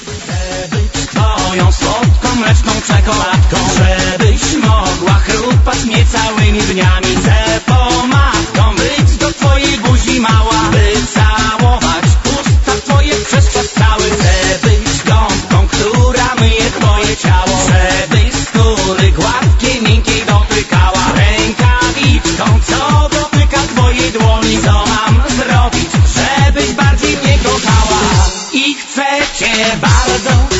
Chcę być twoją słodką, mleczną czekoladką, żebyś mogła chrupać mnie całymi dniami. Chcę pomadką być do twojej buzi mała, by całować usta twoje przez czas cały. Chcę być gąbką, która myje twoje ciało, żebyś skóry gładkiej, miękkiej dotykała. Rękawiczką, co dotyka twojej dłoni. Co mam zrobić, żebyś bardziej mnie kochała? I chcę cię bardzo